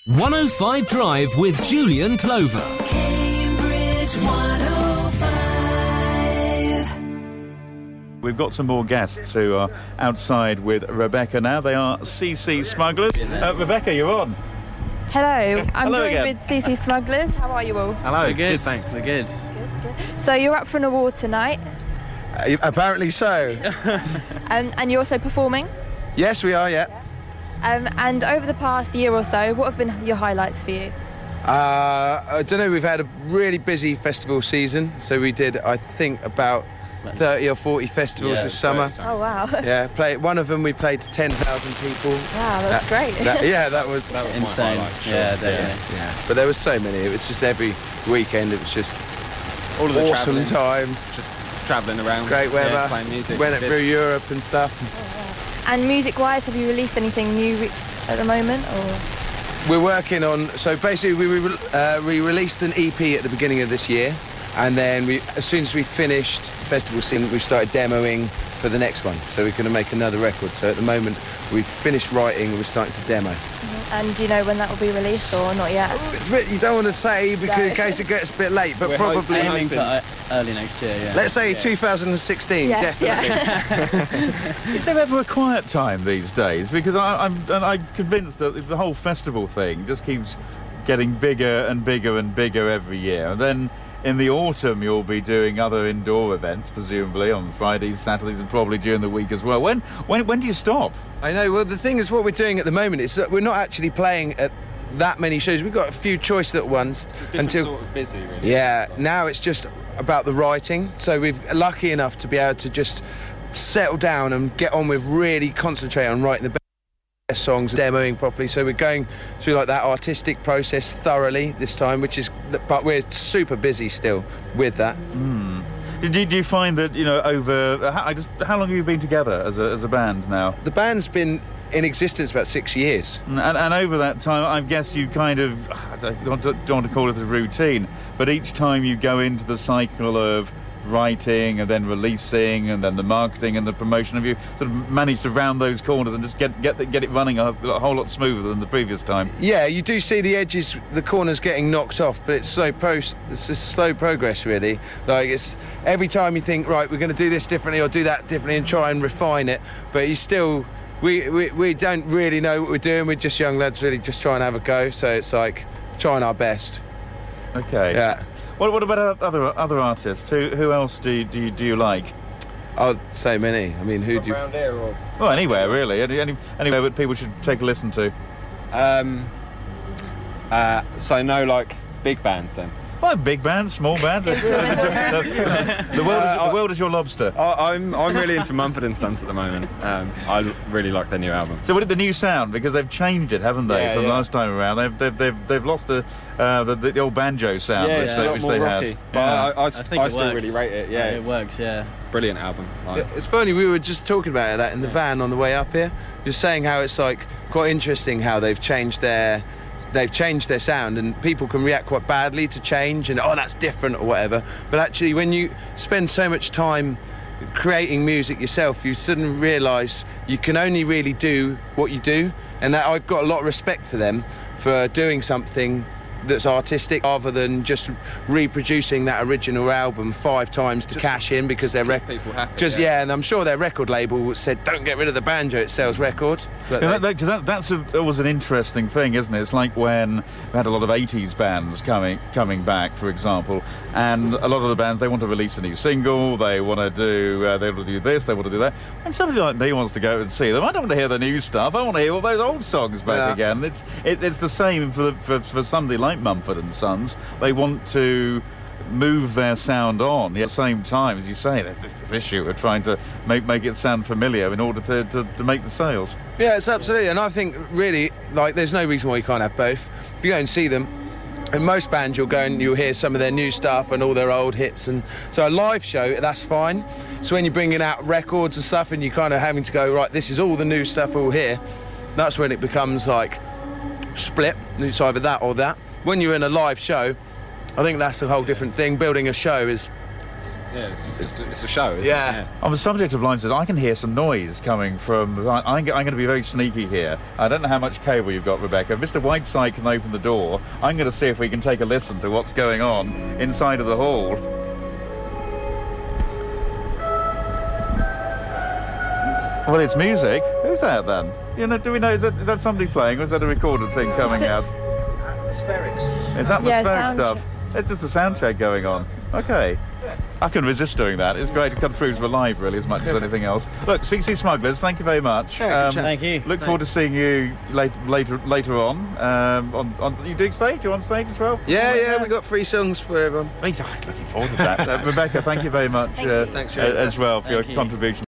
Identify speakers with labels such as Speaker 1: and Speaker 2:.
Speaker 1: 105 Drive with Julian Clover.
Speaker 2: Cambridge 105.
Speaker 3: We've got some more guests who are outside with Rebecca now. They are CC Smugglers. Rebecca, you're on.
Speaker 4: Hello, I'm
Speaker 3: Hello
Speaker 4: joined
Speaker 3: again.
Speaker 4: with CC Smugglers. How are you all?
Speaker 5: Hello,
Speaker 6: We're good,
Speaker 5: thanks.
Speaker 6: We're good.
Speaker 4: Good. So you're up for an award tonight,
Speaker 5: Apparently so.
Speaker 4: and you're also performing.
Speaker 5: Yes, we are, yeah.
Speaker 4: And over the past year or so, what have been your highlights for you?
Speaker 5: I don't know, we've had a really busy festival season, so we did, I think, about 30 or 40 festivals this summer.
Speaker 4: Oh wow!
Speaker 5: Yeah, one of them we played to 10,000 people.
Speaker 4: Wow, that's great.
Speaker 5: that was
Speaker 6: Insane. Yeah, definitely.
Speaker 5: Yeah. But there was so many. It was just every weekend. It was just
Speaker 7: All of the
Speaker 5: awesome
Speaker 7: travelling,
Speaker 5: times.
Speaker 7: just travelling around.
Speaker 5: Great weather.
Speaker 7: Yeah, playing music.
Speaker 5: Went
Speaker 7: It's good.
Speaker 5: through Europe and stuff.
Speaker 4: And music-wise, have you released anything new at the moment, or?
Speaker 5: We're working on. So basically, we released an EP at the beginning of this year, and then as soon as we finished festival season, we started demoing for the next one. So we're going to make another record. So at the moment, we've finished writing and we're starting to demo.
Speaker 4: And do you know when that will be released or not yet?
Speaker 5: It's a bit you don't want to say because in case it gets a bit late, but
Speaker 7: We're
Speaker 5: probably
Speaker 6: Aiming for early next year, yeah.
Speaker 5: let's say 2016.
Speaker 4: Yes,
Speaker 5: Definitely.
Speaker 4: yeah.
Speaker 3: Is there ever a quiet time these days? Because I'm convinced that the whole festival thing just keeps getting bigger and bigger and bigger every year. And then in the autumn you'll be doing other indoor events, presumably on Fridays, Saturdays, and probably during the week as well. When do you stop?
Speaker 5: I know. Well, the thing is, what we're doing at the moment is that we're not actually playing at that many shows. We've got a few choice little ones
Speaker 7: Different sort of busy, really.
Speaker 5: Yeah, now it's just about the writing. So we're lucky enough to be able to just settle down and get on with really concentrate on writing the best songs, demoing properly. So we're going through like that artistic process thoroughly this time, but we're super busy still with that.
Speaker 3: Do you find that, over how long have you been together as a band now?
Speaker 5: The band's been in existence about 6 years.
Speaker 3: And over that time, I guess you kind of, I don't want to call it a routine, but each time you go into the cycle of writing and then releasing and then the marketing and the promotion, have you sort of managed to round those corners and just get it running a whole lot smoother than the previous time?
Speaker 5: Yeah, you do see the edges, the corners getting knocked off, but it's it's just slow progress, really. Like, it's every time you think, right, we're going to do this differently or do that differently and try and refine it, but you still, we don't really know what we're doing. We're just young lads really just trying to have a go, so it's like trying our best.
Speaker 3: Okay.
Speaker 5: Yeah.
Speaker 3: What about other artists? Who else do you like?
Speaker 5: Oh, so many. I mean, who do you...
Speaker 7: Around here or?
Speaker 3: Well, anywhere really. Anywhere that people should take a listen to.
Speaker 7: So no, like big bands then.
Speaker 3: Well, big bands, small bands. the world is your lobster.
Speaker 7: I'm really into Mumford & Sons at the moment. I really like their new album.
Speaker 3: So what did the new sound? Because they've changed it, haven't they, from last time around? They've lost the old banjo sound which they had.
Speaker 7: But I
Speaker 6: think it
Speaker 7: still
Speaker 6: works.
Speaker 7: really rate it. Yeah,
Speaker 6: It works, yeah.
Speaker 7: brilliant album. Like,
Speaker 5: It's funny, we were just talking about that in the van on the way up here. Just saying how it's like quite interesting how they've changed their sound, and people can react quite badly to change and that's different or whatever, but actually when you spend so much time creating music yourself, you suddenly realise you can only really do what you do, and that I've got a lot of respect for them for doing something that's artistic rather than just reproducing that original album 5 times to cash in because their
Speaker 7: people happy.
Speaker 5: and I'm sure their record label said don't get rid of the banjo, it sells records. But
Speaker 3: That's always an interesting thing, isn't it? It's like when we had a lot of 80s bands coming back, for example, and a lot of the bands, they want to release a new single, they want to do this, they want to do that. And somebody like me wants to go and see them. I don't want to hear the new stuff. I want to hear all those old songs back again. It's the same for somebody like Mumford & Sons. They want to move their sound on at the same time, as you say. There's this issue of trying to make it sound familiar in order to make the sales.
Speaker 5: Yeah, it's absolutely, and I think really, like, there's no reason why you can't have both. If you go and see them, in most bands you'll go and you'll hear some of their new stuff and all their old hits, and so a live show, that's fine. So when you're bringing out records and stuff and you're kind of having to go, right, this is all the new stuff we'll hear, that's when it becomes like split. It's either that or that. When you're in a live show, I think that's a whole different thing. Building a show is
Speaker 7: Yeah, it's a show. Isn't
Speaker 5: Yeah.
Speaker 7: it?
Speaker 3: On the subject of line set, I can hear some noise coming from... I'm going to be very sneaky here. I don't know how much cable you've got, Rebecca. If Mr. Whiteside can open the door, I'm going to see if we can take a listen to what's going on inside of the hall. Well, it's music. Who's that then? Do we know? Is that somebody playing, or is that a recorded thing coming out?
Speaker 5: Atmospherics.
Speaker 3: Is that the
Speaker 4: Yeah,
Speaker 3: Sparrow
Speaker 4: sound
Speaker 3: stuff? It's just a sound check going on. Okay. I can resist doing that. It's great to come through to the live, really, as much as anything else. Look, CC Smugglers, thank you very much.
Speaker 5: Yeah, good chat.
Speaker 6: Thank you.
Speaker 3: Look forward to seeing you later on. You doing stage? You on stage as well?
Speaker 5: Yeah, we got 3 songs for everyone.
Speaker 3: Looking forward to that. Rebecca, thank you very much
Speaker 4: Thank you.
Speaker 5: Thanks, James.
Speaker 3: as well for your
Speaker 6: Thank you.
Speaker 3: contribution.